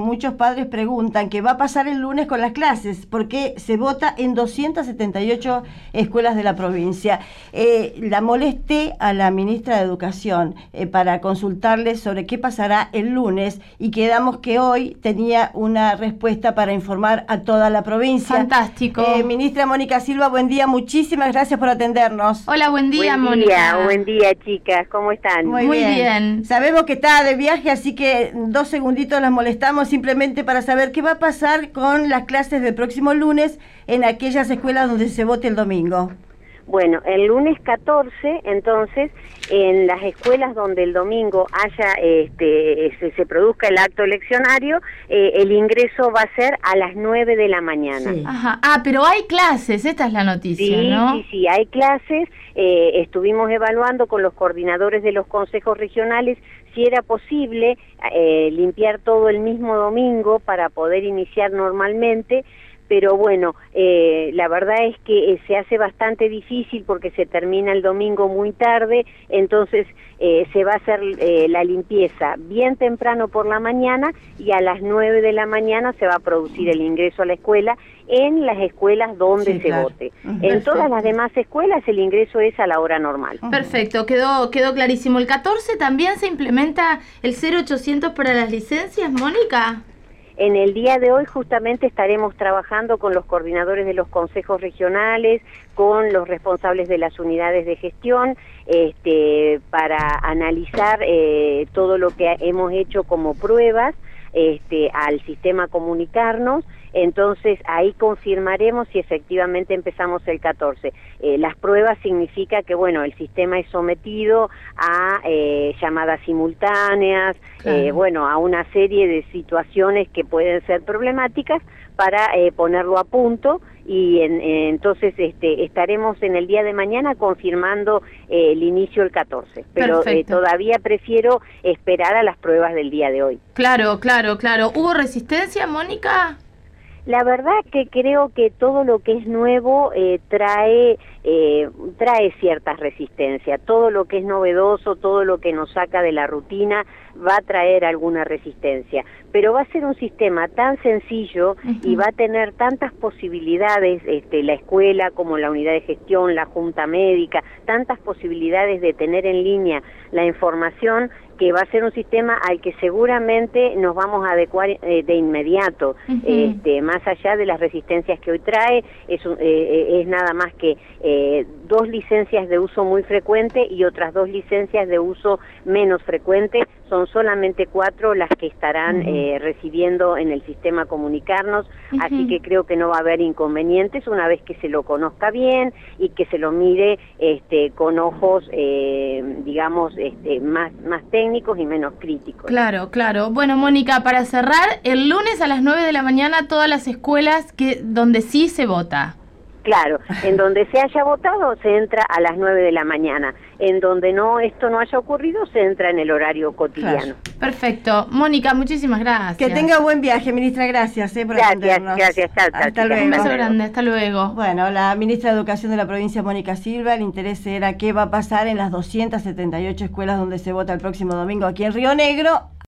muchos padres preguntan qué va a pasar el lunes con las clases, porque se vota en 278 escuelas de la provincia. La molesté a la ministra de Educación para consultarle sobre qué pasará el lunes y quedamos que hoy tenía una respuesta para informar a toda la provincia. Fantástico. Ministra Mónica Silva, buen día, muchísimas gracias por atendernos. Hola, buen día, Mónica. Buen día, chicas, ¿cómo están? Muy bien. Sabemos que está de viaje, así que 2 segunditos las molestamos simplemente para saber qué va a pasar con las clases del próximo lunes en aquellas escuelas donde se vote el domingo. Bueno, el lunes 14, entonces, en las escuelas donde el domingo haya se produzca el acto eleccionario, el ingreso va a ser a las 9 de la mañana. Sí. Ajá. Pero hay clases, esta es la noticia, sí, ¿no? Sí, hay clases. Estuvimos evaluando con los coordinadores de los consejos regionales si era posible limpiar todo el mismo domingo para poder iniciar normalmente. Pero bueno, la verdad es que se hace bastante difícil porque se termina el domingo muy tarde, entonces se va a hacer la limpieza bien temprano por la mañana y a las 9 de la mañana se va a producir el ingreso a la escuela en las escuelas donde se vote. En todas las demás escuelas el ingreso es a la hora normal. Perfecto, quedó clarísimo. ¿El 14 también se implementa el 0800 para las licencias, Mónica? En el día de hoy justamente estaremos trabajando con los coordinadores de los consejos regionales, con los responsables de las unidades de gestión, para analizar todo lo que hemos hecho como pruebas al sistema Comunicarnos. Entonces ahí confirmaremos si efectivamente empezamos el 14. Las pruebas significa que, bueno, el sistema es sometido a llamadas simultáneas, claro. A una serie de situaciones que pueden ser problemáticas para ponerlo a punto y entonces estaremos en el día de mañana confirmando el inicio el 14. Pero todavía prefiero esperar a las pruebas del día de hoy. Claro. ¿Hubo resistencia, Mónica? La verdad que creo que todo lo que es nuevo trae ciertas resistencias. Todo lo que es novedoso, todo lo que nos saca de la rutina va a traer alguna resistencia. Pero va a ser un sistema tan sencillo y va a tener tantas posibilidades, la escuela como la unidad de gestión, la junta médica, tantas posibilidades de tener en línea la información, que va a ser un sistema al que seguramente nos vamos a adecuar de inmediato, más allá de las resistencias que hoy trae. Es nada más que 2 licencias de uso muy frecuente y otras 2 licencias de uso menos frecuente. Son solamente 4 las que estarán recibiendo en el sistema Comunicarnos, así que creo que no va a haber inconvenientes una vez que se lo conozca bien y que se lo mire con ojos, más técnicos y menos críticos. Claro. Bueno, Mónica, para cerrar, el lunes a las 9 de la mañana todas las escuelas donde sí se vota. Claro, en donde se haya votado se entra a las 9 de la mañana. En donde esto no haya ocurrido se entra en el horario cotidiano. Claro. Perfecto. Mónica, muchísimas gracias. Que tenga buen viaje, ministra. Gracias por atendernos. Gracias. Hasta luego. Un beso grande. Hasta luego. Bueno, la ministra de Educación de la provincia, Mónica Silva, el interés era qué va a pasar en las 278 escuelas donde se vota el próximo domingo aquí en Río Negro.